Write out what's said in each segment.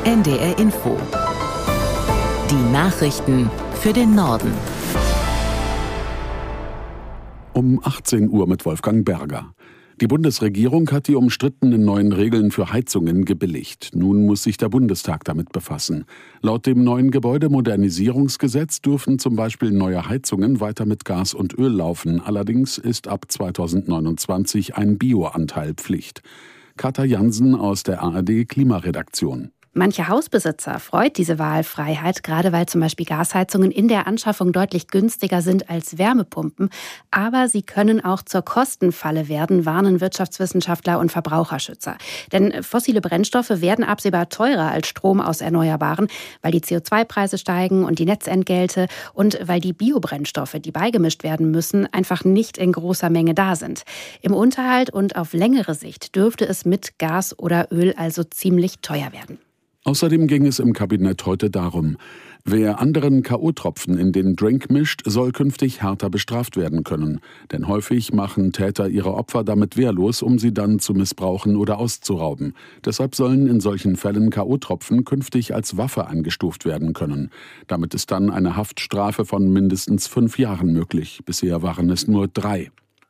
NDR Info. Die Nachrichten für den Norden. Um 18 Uhr mit Wolfgang Berger. Die Bundesregierung hat die umstrittenen neuen Regeln für Heizungen gebilligt. Nun muss sich der Bundestag damit befassen. Laut dem neuen Gebäudemodernisierungsgesetz dürfen zum Beispiel neue Heizungen weiter mit Gas und Öl laufen. Allerdings ist ab 2029 ein Bioanteil Pflicht. Katja Jansen aus der ARD Klimaredaktion. Manche Hausbesitzer freut diese Wahlfreiheit, gerade weil zum Beispiel Gasheizungen in der Anschaffung deutlich günstiger sind als Wärmepumpen. Aber sie können auch zur Kostenfalle werden, warnen Wirtschaftswissenschaftler und Verbraucherschützer. Denn fossile Brennstoffe werden absehbar teurer als Strom aus Erneuerbaren, weil die CO2-Preise steigen und die Netzentgelte und weil die Biobrennstoffe, die beigemischt werden müssen, einfach nicht in großer Menge da sind. Im Unterhalt und auf längere Sicht dürfte es mit Gas oder Öl also ziemlich teuer werden. Außerdem ging es im Kabinett heute darum, wer anderen K.O.-Tropfen in den Drink mischt, soll künftig härter bestraft werden können. Denn häufig machen Täter ihre Opfer damit wehrlos, um sie dann zu missbrauchen oder auszurauben. Deshalb sollen in solchen Fällen K.O.-Tropfen künftig als Waffe eingestuft werden können. Damit ist dann eine Haftstrafe von mindestens 5 Jahren möglich. Bisher waren es nur 3.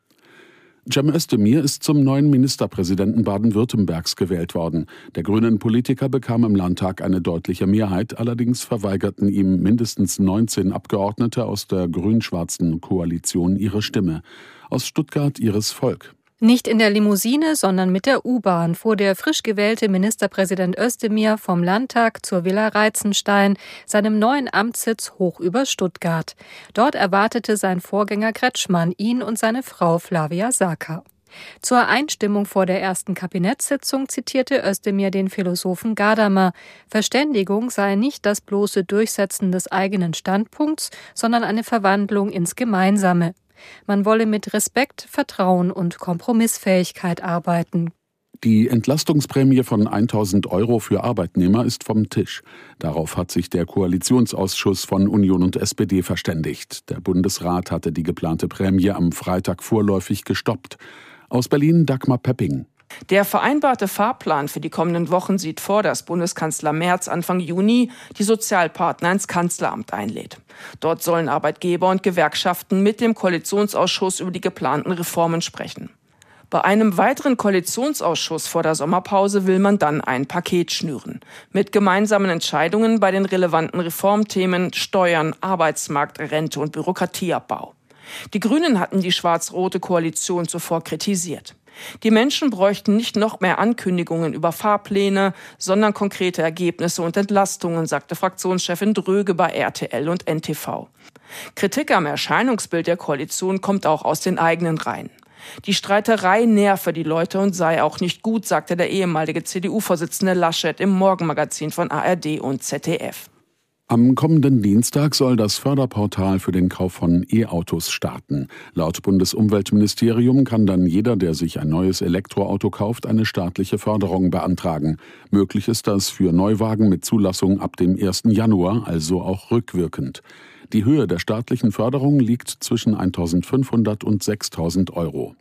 Cem Özdemir ist zum neuen Ministerpräsidenten Baden-Württembergs gewählt worden. Der grünen Politiker bekam im Landtag eine deutliche Mehrheit, allerdings verweigerten ihm mindestens 19 Abgeordnete aus der grün-schwarzen Koalition ihre Stimme. Aus Stuttgart Iris Volk. Nicht in der Limousine, sondern mit der U-Bahn fuhr der frisch gewählte Ministerpräsident Özdemir vom Landtag zur Villa Reitzenstein, seinem neuen Amtssitz hoch über Stuttgart. Dort erwartete sein Vorgänger Kretschmann ihn und seine Frau Flavia Saka. Zur Einstimmung vor der ersten Kabinettssitzung zitierte Özdemir den Philosophen Gadamer. Verständigung sei nicht das bloße Durchsetzen des eigenen Standpunkts, sondern eine Verwandlung ins Gemeinsame. Man wolle mit Respekt, Vertrauen und Kompromissfähigkeit arbeiten. Die Entlastungsprämie von 1.000 € für Arbeitnehmer ist vom Tisch. Darauf hat sich der Koalitionsausschuss von Union und SPD verständigt. Der Bundesrat hatte die geplante Prämie am Freitag vorläufig gestoppt. Aus Berlin Dagmar Pepping. Der vereinbarte Fahrplan für die kommenden Wochen sieht vor, dass Bundeskanzler Merz Anfang Juni die Sozialpartner ins Kanzleramt einlädt. Dort sollen Arbeitgeber und Gewerkschaften mit dem Koalitionsausschuss über die geplanten Reformen sprechen. Bei einem weiteren Koalitionsausschuss vor der Sommerpause will man dann ein Paket schnüren. Mit gemeinsamen Entscheidungen bei den relevanten Reformthemen Steuern, Arbeitsmarkt, Rente und Bürokratieabbau. Die Grünen hatten die schwarz-rote Koalition zuvor kritisiert. Die Menschen bräuchten nicht noch mehr Ankündigungen über Fahrpläne, sondern konkrete Ergebnisse und Entlastungen, sagte Fraktionschefin Dröge bei RTL und NTV. Kritik am Erscheinungsbild der Koalition kommt auch aus den eigenen Reihen. Die Streiterei nerve die Leute und sei auch nicht gut, sagte der ehemalige CDU-Vorsitzende Laschet im Morgenmagazin von ARD und ZDF. Am kommenden Dienstag soll das Förderportal für den Kauf von E-Autos starten. Laut Bundesumweltministerium kann dann jeder, der sich ein neues Elektroauto kauft, eine staatliche Förderung beantragen. Möglich ist das für Neuwagen mit Zulassung ab dem 1. Januar, also auch rückwirkend. Die Höhe der staatlichen Förderung liegt zwischen 1.500 und 6.000 €.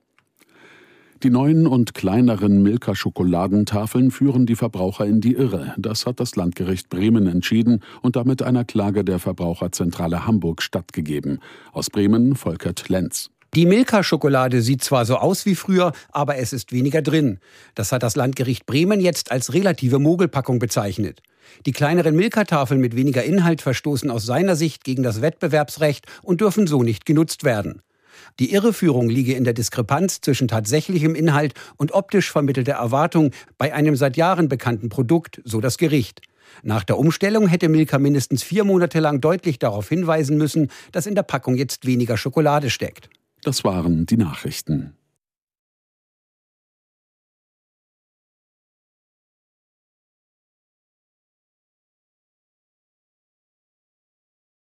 Die neuen und kleineren Milka-Schokoladentafeln führen die Verbraucher in die Irre. Das hat das Landgericht Bremen entschieden und damit einer Klage der Verbraucherzentrale Hamburg stattgegeben. Aus Bremen Volkert Lenz. Die Milka-Schokolade sieht zwar so aus wie früher, aber es ist weniger drin. Das hat das Landgericht Bremen jetzt als relative Mogelpackung bezeichnet. Die kleineren Milka-Tafeln mit weniger Inhalt verstoßen aus seiner Sicht gegen das Wettbewerbsrecht und dürfen so nicht genutzt werden. Die Irreführung liege in der Diskrepanz zwischen tatsächlichem Inhalt und optisch vermittelter Erwartung bei einem seit Jahren bekannten Produkt, so das Gericht. Nach der Umstellung hätte Milka mindestens 4 Monate lang deutlich darauf hinweisen müssen, dass in der Packung jetzt weniger Schokolade steckt. Das waren die Nachrichten.